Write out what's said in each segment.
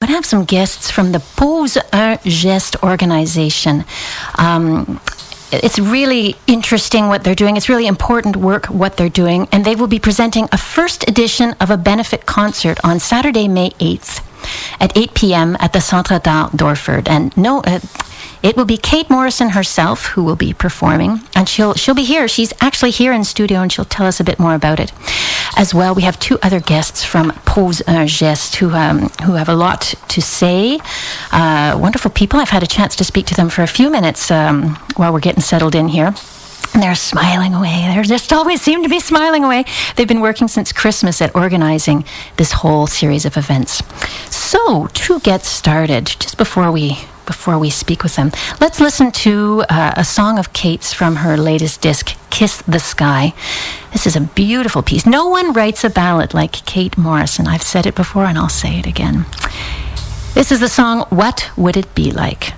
to have some guests from the Pose un Geste organization. It's really interesting what they're doing. It's really important work, what they're doing. And they will be presenting a first edition of a benefit concert on Saturday, May 8th at 8 p.m. at the Centre d'Art d'Orford. And it will be Kate Morrison herself who will be performing, and she'll be here. She's actually here in studio, and she'll tell us a bit more about it. As well, we have two other guests from Pose un Geste who have a lot to say. Wonderful people. I've had a chance to speak to them for a few minutes while we're getting settled in here. And they're smiling away. They just always seem to be smiling away. They've been working since Christmas at organizing this whole series of events. So, to get started, just before we speak with them, let's listen to a song of Kate's from her latest disc, Kiss the Sky. This is a beautiful piece. No one writes a ballad like Kate Morrison. I've said it before and I'll say it again. This is the song, What Would It Be Like?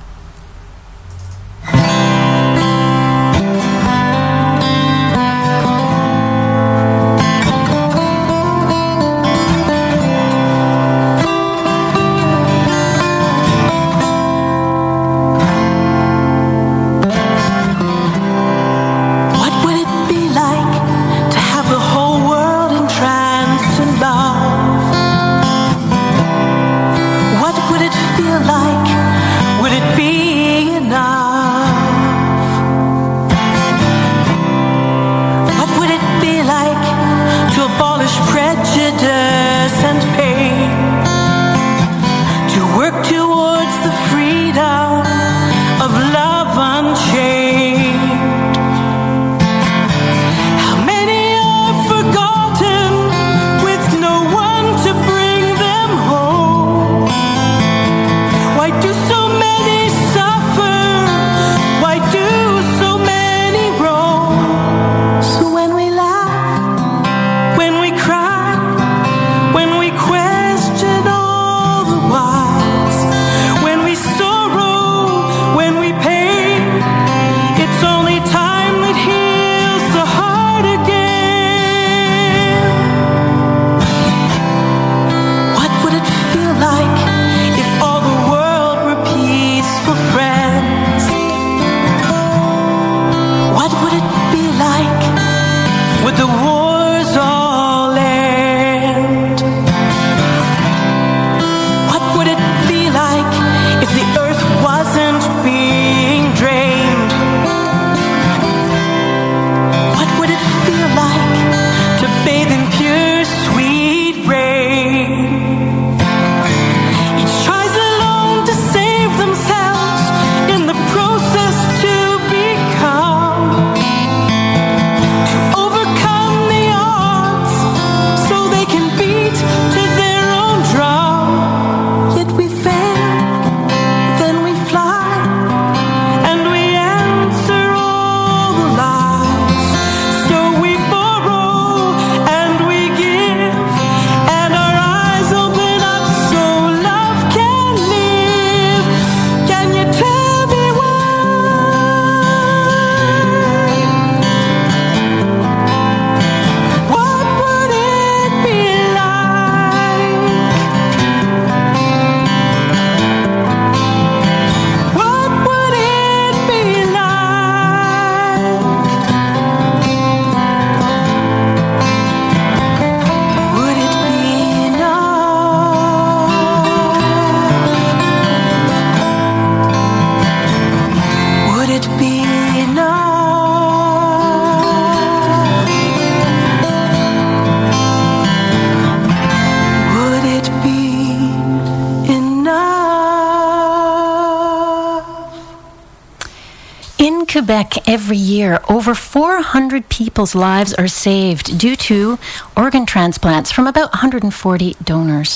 Quebec, every year, over 400 people's lives are saved due to organ transplants from about 140 donors.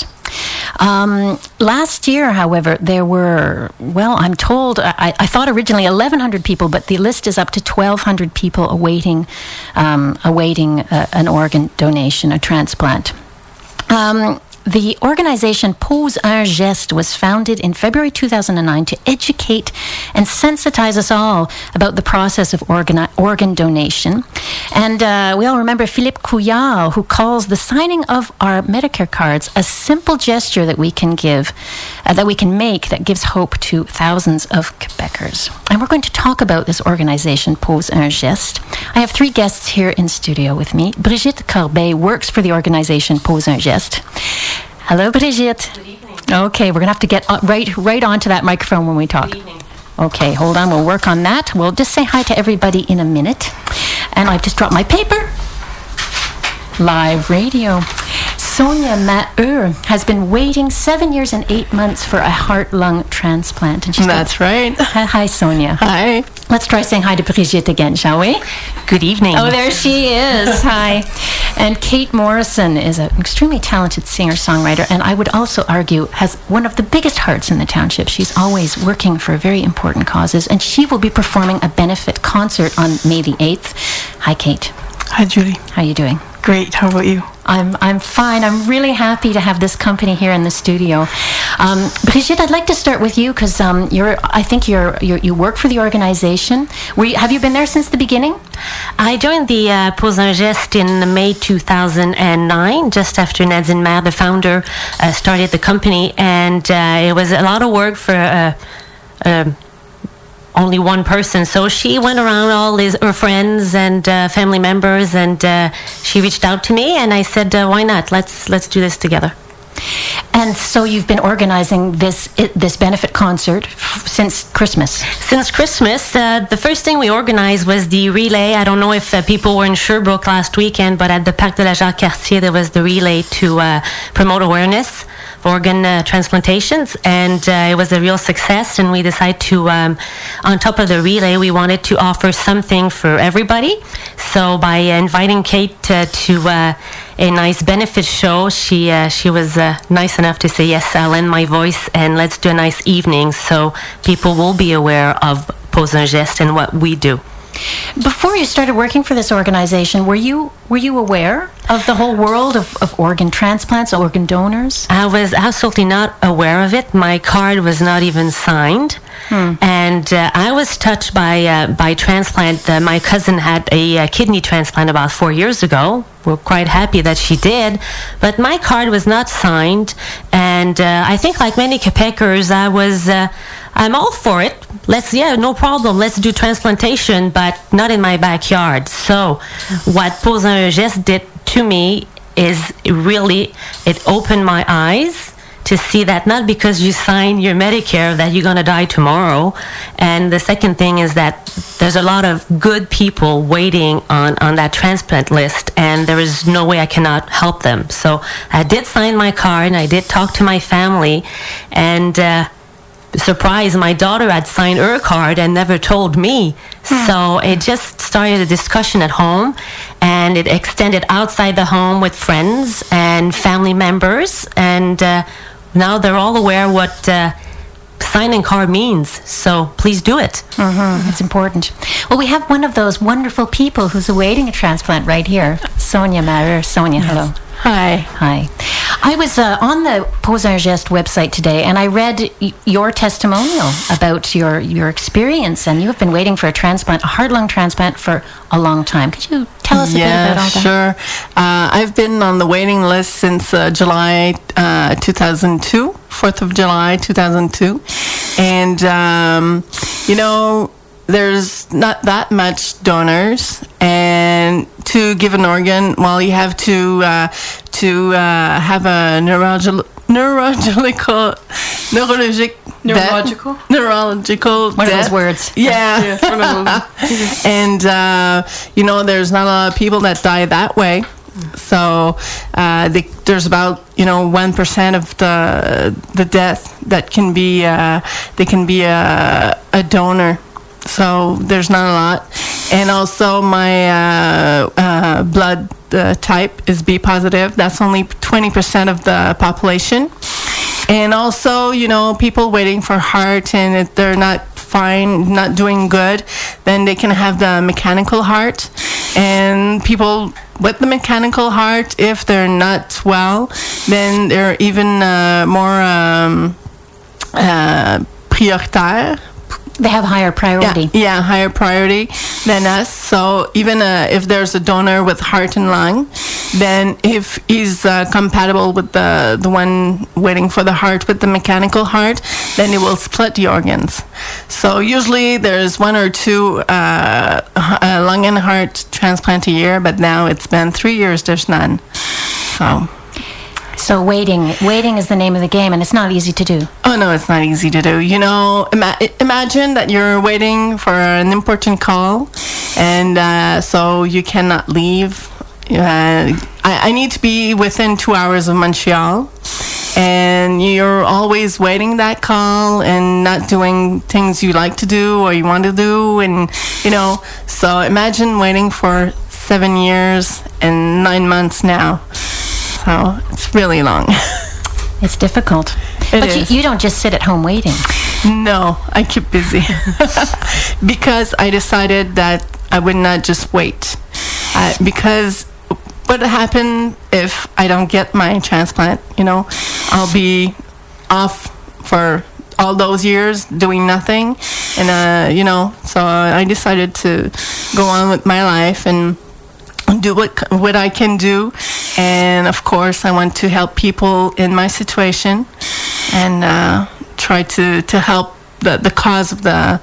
Last year, however, there were, I'm told, I thought originally 1,100 people, but the list is up to 1,200 people awaiting an organ donation, a transplant. The organization Pose un Geste was founded in February 2009 to educate and sensitize us all about the process of organ donation. And we all remember Philippe Couillard, who calls the signing of our Medicare cards a simple gesture that we can give, that we can make, that gives hope to thousands of Quebecers. And we're going to talk about this organization, Pose un Geste. I have three guests here in studio with me. Brigitte Corbeil works for the organization Pose un Geste. Hello, Brigitte. Good evening. Okay, we're going to have to get right onto that microphone when we talk. Good evening. Okay, hold on. We'll work on that. We'll just say hi to everybody in a minute. And I've just dropped my paper. Live radio. Sonia Maheu has been waiting 7 years and 8 months for a heart-lung transplant. And That's right. Hi, Sonia. Hi. Let's try saying hi to Brigitte again, shall we? Good evening. Oh, there she is. Hi. And Kate Morrison is an extremely talented singer-songwriter, and I would also argue has one of the biggest hearts in the township. She's always working for very important causes, and she will be performing a benefit concert on May the 8th. Hi, Kate. Hi, Julie. How are you doing? Great. How about you? I'm fine. I'm really happy to have this company here in the studio. Brigitte, I'd like to start with you because you work for the organization. Have you been there since the beginning? I joined the Pose un Geste in May 2009, just after Nadine Maire, the founder, started the company, and it was a lot of work for only one person. So she went around all her friends and family members, and she reached out to me, and I said, "Why not? Let's do this together." And so you've been organizing this benefit concert since Christmas. Since Christmas, the first thing we organized was the relay. I don't know if people were in Sherbrooke last weekend, but at the Parc de la Jacques-Cartier, there was the relay to promote awareness for organ transplantations, and it was a real success. And we decided to, on top of the relay, we wanted to offer something for everybody. So by inviting Kate to a nice benefit show, she was nice enough to say, yes, I'll lend my voice and let's do a nice evening so people will be aware of Pose un Geste and what we do. Before you started working for this organization, were you aware of the whole world of organ transplants, organ donors? I was absolutely not aware of it. My card was not even signed. And I was touched by transplant. My cousin had a kidney transplant about 4 years ago. We're quite happy that she did, but my card was not signed. And I think, like many Quebecers, I'm all for it. No problem. Let's do transplantation, but not in my backyard. So what Pose un Geste did to me is it opened my eyes to see that not because you sign your Medicare that you're going to die tomorrow. And the second thing is that there's a lot of good people waiting on that transplant list, and there is no way I cannot help them. So I did sign my card, and I did talk to my family, and surprise, my daughter had signed her card and never told me. So it just started a discussion at home, and it extended outside the home with friends and family members, and now they're all aware what signing card means. So please do it. It's important. Well, we have one of those wonderful people who's awaiting a transplant right here, Sonia Maheu. Sonia, hello. Hi. I was on the Pose un Geste website today, and I read your testimonial about your experience, and you have been waiting for a heart-lung transplant for a long time. Could you tell us a bit about all that? Yeah, sure. I've been on the waiting list since July 2002, 4th of July 2002. And, there's not that much donors, and to give an organ, you have to have a neurological One of those words. Yeah. And there's not a lot of people that die that way. So there's about 1% of the death that can be a donor. So there's not a lot. And also my blood type is B positive. That's only 20% of the population. And also, people waiting for heart, and if they're not fine, not doing good, then they can have the mechanical heart. And people with the mechanical heart, if they're not well, then they're even more prioritaire. They have higher priority. Yeah, higher priority than us. So even if there's a donor with heart and lung, then if he's compatible with the one waiting for the heart with the mechanical heart, then it will split the organs. So usually there's 1 or 2 lung and heart transplant a year, but now it's been 3 years, there's none. So waiting is the name of the game, and it's not easy to do. Oh, no, it's not easy to do. You know, imagine that you're waiting for an important call, and so you cannot leave. I need to be within 2 hours of Montreal, and you're always waiting that call and not doing things you like to do or you want to do, and, you know, so imagine waiting for 7 years and 9 months now. So it's really long. It's difficult. But you don't just sit at home waiting. No, I keep busy. Because I decided that I would not just wait. Because what happened if I don't get my transplant? You know, I'll be off for all those years doing nothing. And, you know, so I decided to go on with my life and do what I can do, and of course I want to help people in my situation and try to help the cause of the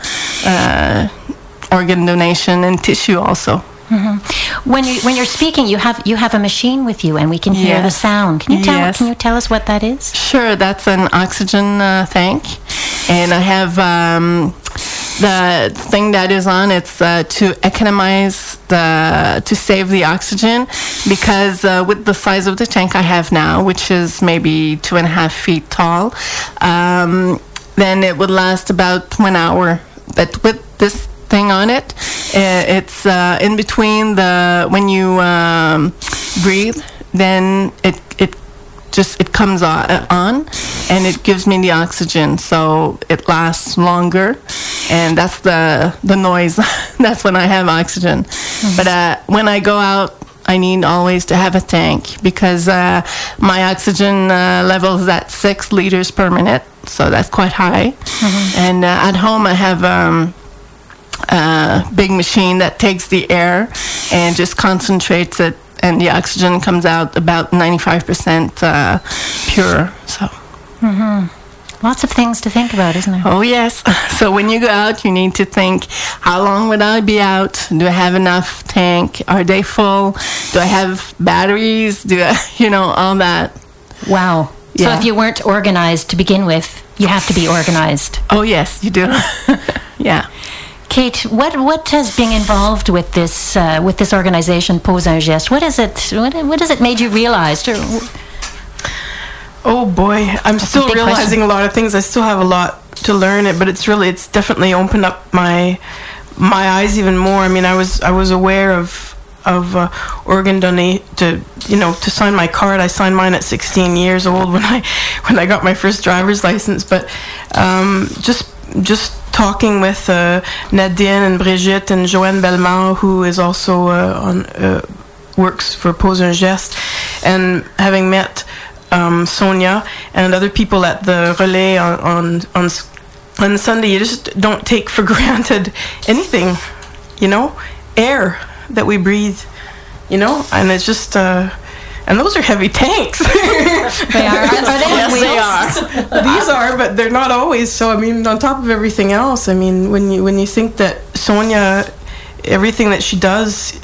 organ donation and tissue also. Mm-hmm. When you're speaking, you have a machine with you, and we can hear the sound. Can you tell us what that is? Sure, that's an oxygen tank, and I have the thing that is on. It's to economize to save the oxygen, because with the size of the tank I have now, which is maybe 2.5 feet tall, then it would last about 1 hour. But with this thing on it, it's in between when you breathe, then it comes on and it gives me the oxygen, so it lasts longer, and that's the noise. That's when I have oxygen. Mm-hmm. But when I go out, I need always to have a tank, because my oxygen level is at 6 liters per minute, so that's quite high. Mm-hmm. And at home I have a big machine that takes the air and just concentrates it, and the oxygen comes out about 95% pure. So, lots of things to think about, isn't there? Oh yes. So when you go out, you need to think: how long would I be out? Do I have enough tank? Are they full? Do I have batteries? Do I, all that? Wow. Yeah. So if you weren't organized to begin with, you have to be organized. Oh yes, you do. Yeah. Kate, what has being involved with this organization Pose un Geste? What is it? What has it made you realize? Oh boy, I'm still realizing a lot of things. I still have a lot to learn but it's definitely opened up my eyes even more. I mean, I was aware of organ donate to sign my card. I signed mine at 16 years old when I got my first driver's license. But just talking with Nadine and Brigitte and Joanne Bellemare, who is also works for Pose un Geste, and having met Sonia and other people at the relay on Sunday, you just don't take for granted anything, air that we breathe, and it's just and those are heavy tanks. They are. Are they? Yes, they are. These are, but they're not always. So I mean, on top of everything else, I mean, when you think that Sonia, everything that she does,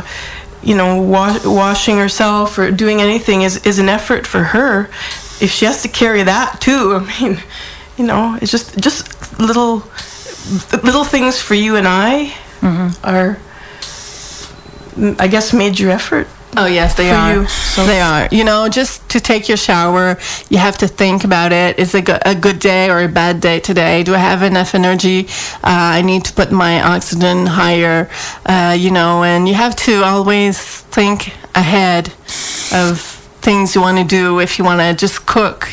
washing herself or doing anything is an effort for her. If she has to carry that too, I mean, it's just little things for you and I are, I guess, major effort. Oh yes, they are. So. They are. Just to take your shower, you have to think about it. Is it a good day or a bad day today? Do I have enough energy? I need to put my oxygen higher. And you have to always think ahead of things you want to do. If you want to just cook,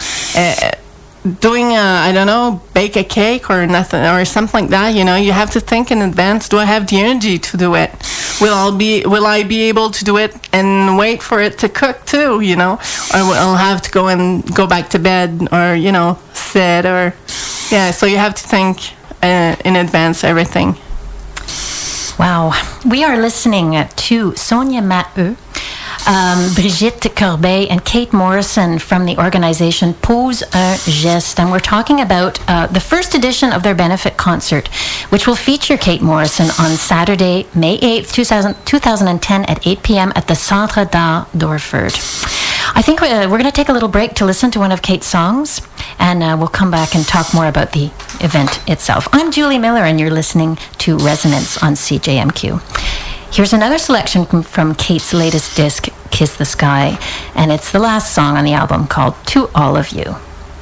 doing bake a cake or nothing or something like that, you have to think in advance. Do I have the energy to do it? will I be able to do it and wait for it to cook too, you know? Or I'll have to go back to bed, or, you know, sit, or, yeah, so you have to think in advance everything. Wow. We are listening to Sonia Maheu, Brigitte Corbeil, and Kate Morrison from the organization Pose un Geste. And we're talking about the first edition of their benefit concert, which will feature Kate Morrison on Saturday, May 8th, 2010 at 8 p.m. at the Centre d'Art d'Orford. I think we're going to take a little break to listen to one of Kate's songs, and we'll come back and talk more about the event itself. I'm Julie Miller, and you're listening to Resonance on CJMQ. Here's another selection from Kate's latest disc, Kiss the Sky, and it's the last song on the album, called To All of You.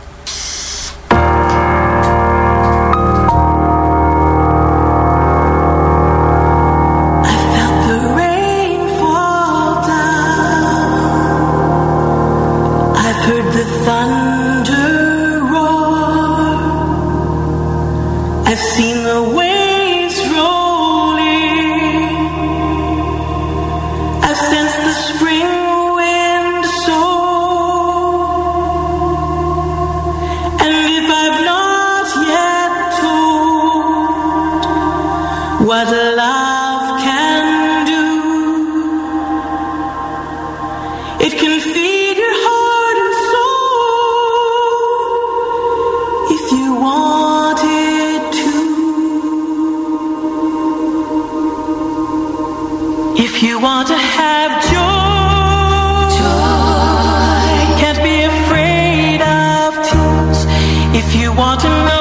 What love can do, it can feed your heart and soul if you want it to. If you want to have joy, can't be afraid of tears. If you want to know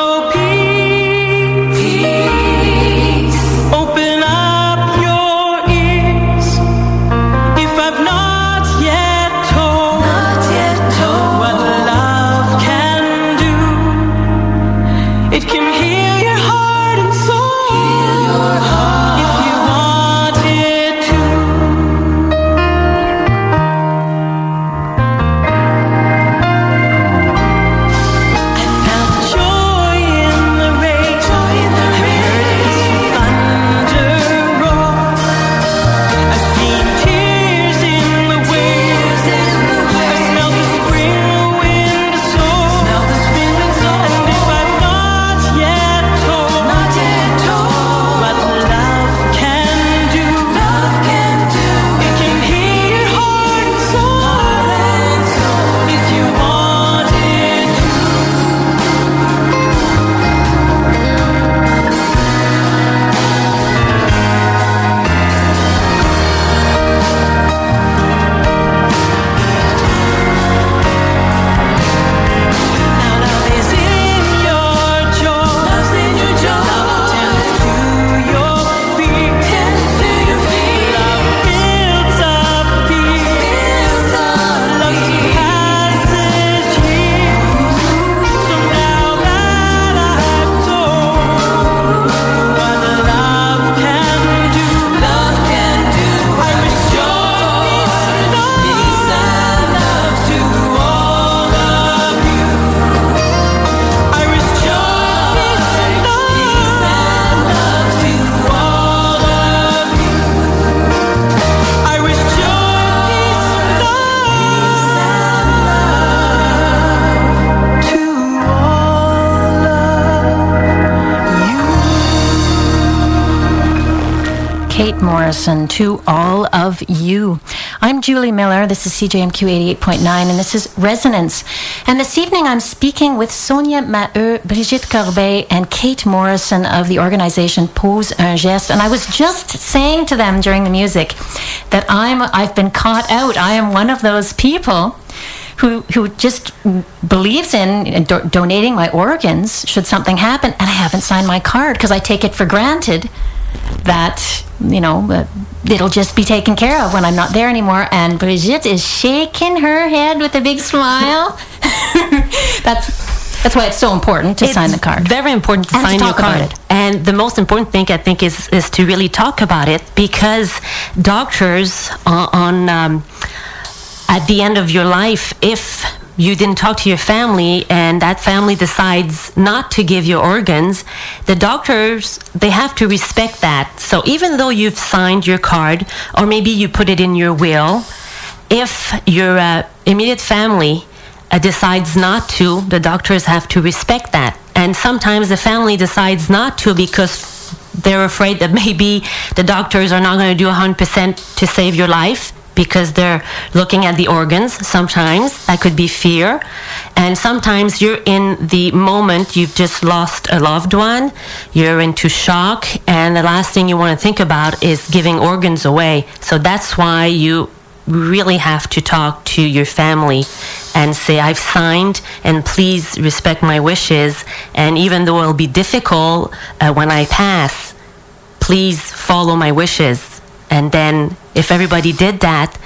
Kate Morrison, To All of You. I'm Julie Miller. This is CJMQ 88.9, and this is Resonance. And this evening I'm speaking with Sonia Maheu, Brigitte Corbeil, and Kate Morrison of the organization Pose un Geste. And I was just saying to them during the music that I've been caught out. I am one of those people who just believes in donating my organs should something happen, and I haven't signed my card because I take it for granted that, you know, it'll just be taken care of when I'm not there anymore. And Brigitte is shaking her head with a big smile. That's why it's so important to sign the card. Very important to sign your card. And the most important thing, I think, is to really talk about it, because doctors at the end of your life, if you didn't talk to your family and that family decides not to give you organs, the doctors, they have to respect that. So even though you've signed your card, or maybe you put it in your will, if your immediate family decides not to, the doctors have to respect that. And sometimes the family decides not to because they're afraid that maybe the doctors are not going to do 100% to save your life, because they're looking at the organs. Sometimes that could be fear. And sometimes you're in the moment, you've just lost a loved one, you're into shock, and the last thing you want to think about is giving organs away. So that's why you really have to talk to your family and say, I've signed and please respect my wishes. And even though it'll be difficult when I pass, please follow my wishes. And then if everybody did that,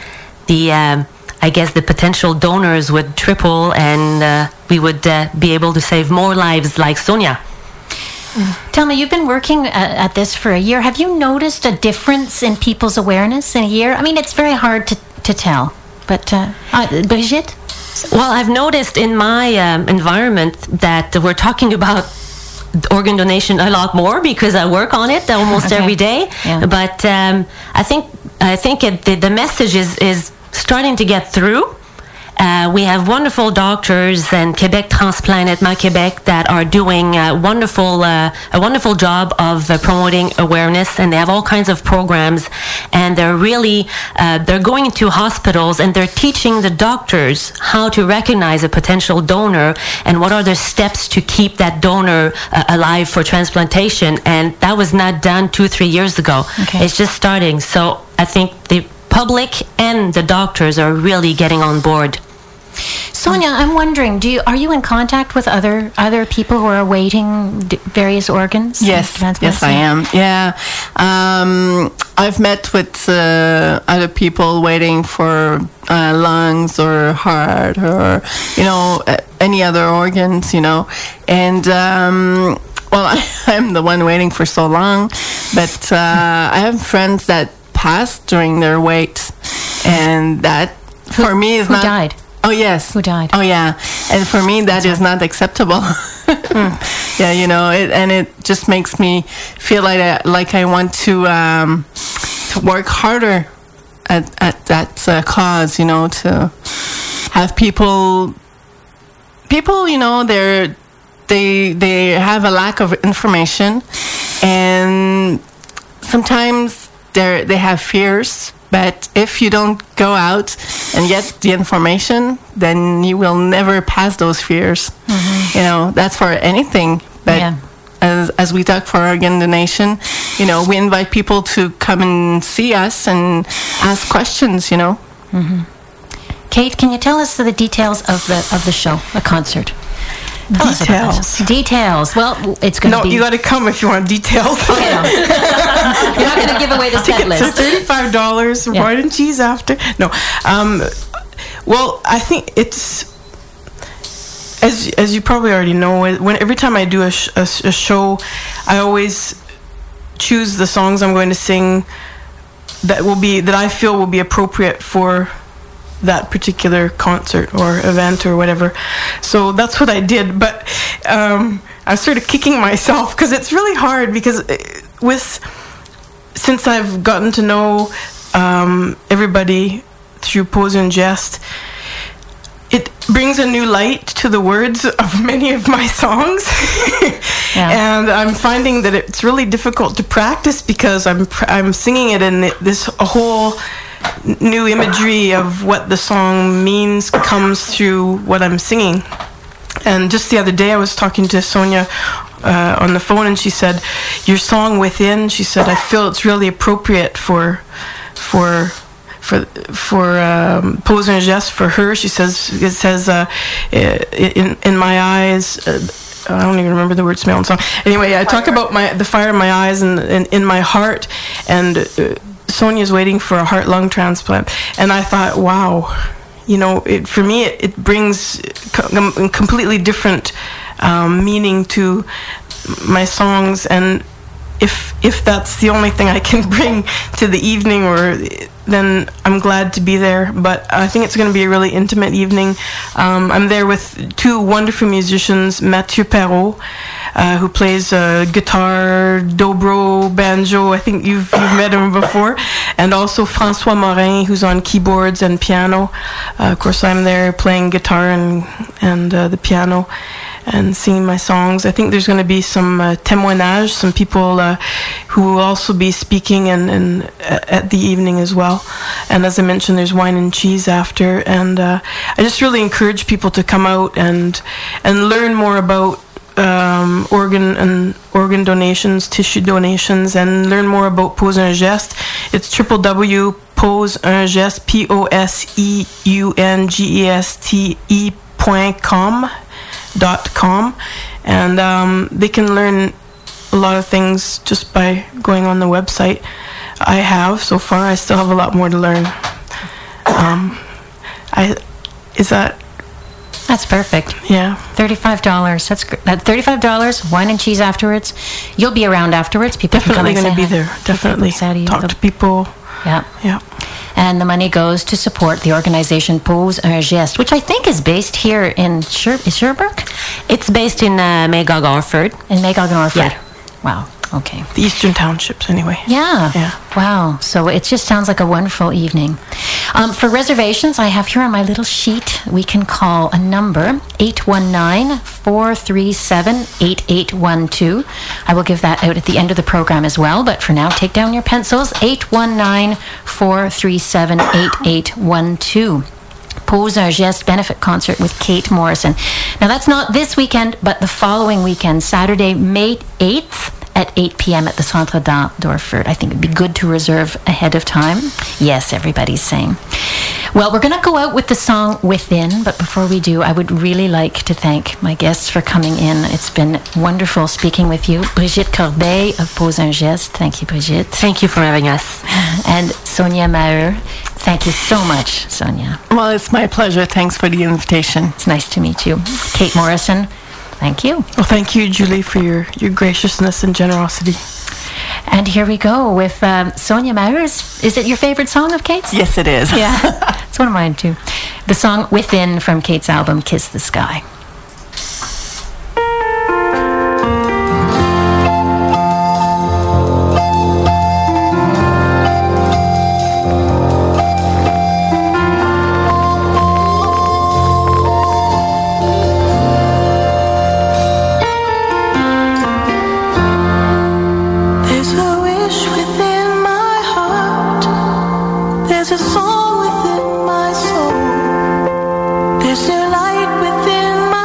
I guess the potential donors would triple, and we would be able to save more lives like Sonia. Tell me, you've been working at this for a year. Have you noticed a difference in people's awareness in a year? I mean, it's very hard to tell. But Brigitte? Well, I've noticed in my environment that we're talking about organ donation a lot more because I work on it almost every day. Yeah. But I think the message is starting to get through. We have wonderful doctors and Quebec Transplant at MaQuebec that are doing a wonderful job of promoting awareness, and they have all kinds of programs, and they're really they're going into hospitals and they're teaching the doctors how to recognize a potential donor and what are the steps to keep that donor alive for transplantation. And that was not done 2-3 years ago. Okay. It's just starting. So I think the public and the doctors are really getting on board. Sonia, I'm wondering, are you in contact with other people who are awaiting various organs? Yes, I am. Yeah, I've met with other people waiting for lungs or heart or any other organs. And well, I'm the one waiting for so long, but I have friends that passed during their wait, and that for me is not. Who died? Oh, yes. Who died? Oh, yeah. And for me, that is not acceptable. Yeah, it just makes me feel like I want to work harder at that cause, to have people, they have a lack of information, and sometimes they have fears. But if you don't go out and get the information, then you will never pass those fears. Mm-hmm. That's for anything. But as we talk for organ donation, we invite people to come and see us and ask questions. Mm-hmm. Kate, can you tell us the details of the show, the concert? Details. Well, it's going to be... No, you got to come if you want details. Okay, no. You're not going to give away the set list. Tickets are $35, wine and cheese after. No. Well, I think it's... As you probably already know, every time I do a show, I always choose the songs I'm going to sing that I feel will be appropriate for that particular concert or event or whatever. So that's what I did. But I was sort of kicking myself because it's really hard because since I've gotten to know everybody through Pose and Jest, it brings a new light to the words of many of my songs. And I'm finding that it's really difficult to practice because I'm singing it in this whole new imagery of what the song means comes through what I'm singing. And just the other day I was talking to Sonia on the phone, and she said, your song Within, she said, I feel it's really appropriate for Pose and Geste for her. She says, it says in my eyes, I don't even remember the words to my own song. Anyway, I talk about the fire in my eyes and in my heart, and Sonia's waiting for a heart-lung transplant. And I thought, wow, for me, it brings a completely different meaning to my songs. And if that's the only thing I can bring to the evening, then I'm glad to be there. But I think it's going to be a really intimate evening. I'm there with two wonderful musicians, Mathieu Perrault, who plays guitar, dobro, banjo. I think you've met him before. And also François Morin, who's on keyboards and piano. Of course, I'm there playing guitar and the piano and singing my songs. I think there's going to be some témoignages, some people who will also be speaking and at the evening as well. And as I mentioned, there's wine and cheese after. And I just really encourage people to come out and learn more about organ donations, tissue donations, and learn more about Pose un Geste. It's www.poseungeste, POSEUNGESTE.com, and they can learn a lot of things just by going on the website. I have so far. I still have a lot more to learn. That's perfect. Yeah. $35. That's great. $35. Wine and cheese afterwards. You'll be around afterwards. People Definitely going to be there. Definitely. Talk to people. Yeah. Yeah. And the money goes to support the organization Pose un Geste, which I think is based here in Sherbrooke? It's based in Magog Orford. In Magog and Orford. Yeah. Wow. Okay. The Eastern Townships, anyway. Yeah. Yeah. Wow. So it just sounds like a wonderful evening. For reservations, I have here on my little sheet, we can call a number, 819-437-8812. I will give that out at the end of the program as well, but for now, take down your pencils, 819-437-8812. Pose un Geste benefit concert with Kate Morrison. Now, that's not this weekend, but the following weekend, Saturday, May 8th, at 8 p.m. at the Centre d'Art d'Orford. I think it would be good to reserve ahead of time. Yes, everybody's saying. Well, we're going to go out with the song Within, but before we do, I would really like to thank my guests for coming in. It's been wonderful speaking with you. Brigitte Corbeil of Pose un Geste. Thank you, Brigitte. Thank you for having us. And Sonia Maheu. Thank you so much, Sonia. Well, it's my pleasure. Thanks for the invitation. It's nice to meet you. Kate Morrison. Thank you. Well, thank you, Julie, for your graciousness and generosity. And here we go with Sonia Maheu. Is it your favorite song of Kate's? Yes, it is. Yeah, it's one of mine too. The song Within from Kate's album Kiss the Sky. There's a song within my soul. There's a light within my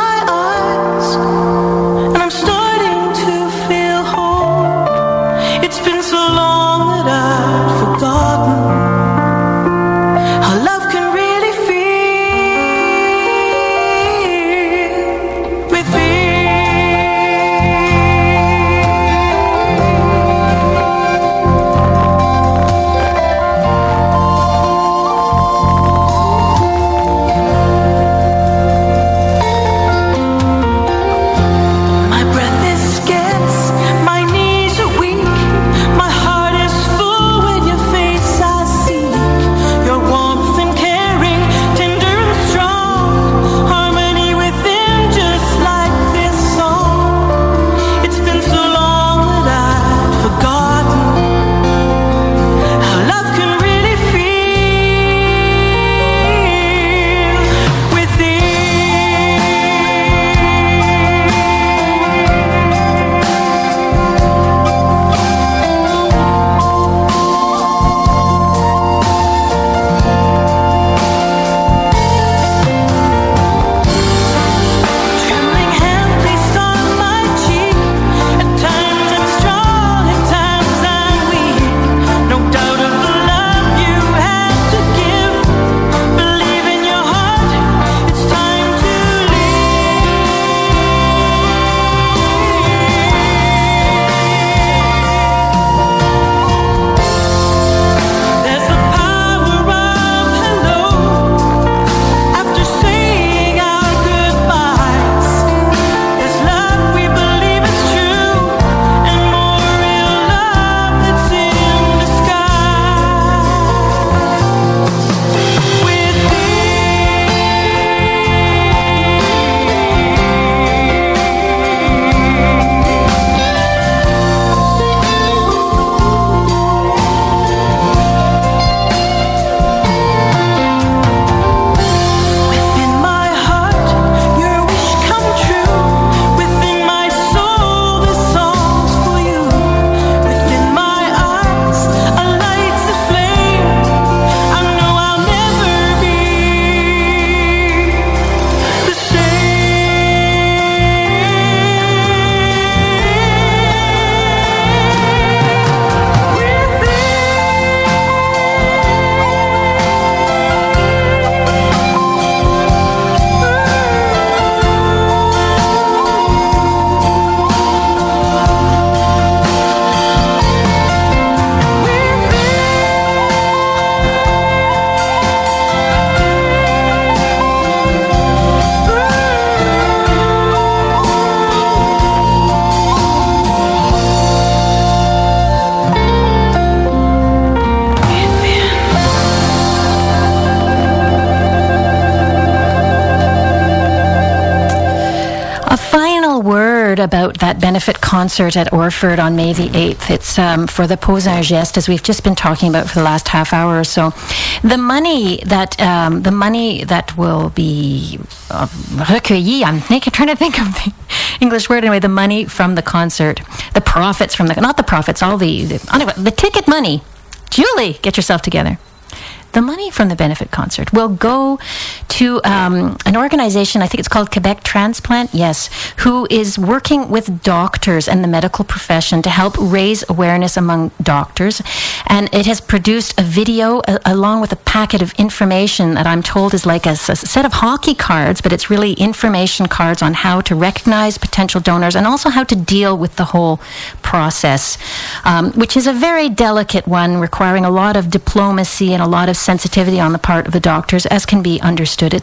about that benefit concert at Orford on May the 8th. It's for the Pose un Geste, as we've just been talking about for the last half hour or so. The money that will be recueilli, I'm trying to think of the English word anyway, the money from the concert, the profits from not the profits, anyway, the ticket money. Julie, get yourself together. The money from the benefit concert will go to an organization, I think it's called Quebec Transplant, yes, who is working with doctors and the medical profession to help raise awareness among doctors. And it has produced a video along with a packet of information that I'm told is like a set of hockey cards, but it's really information cards on how to recognize potential donors and also how to deal with the whole process, which is a very delicate one, requiring a lot of diplomacy and a lot of sensitivity on the part of the doctors, as can be understood. It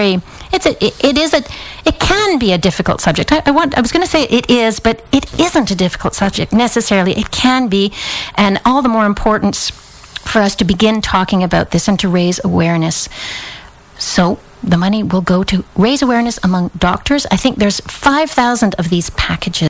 can be a difficult subject. I was going to say it is, but it isn't a difficult subject necessarily. It can be, and all the more importance for us to begin talking about this and to raise awareness. So the money will go to raise awareness among doctors. I think there's 5,000 of these packages.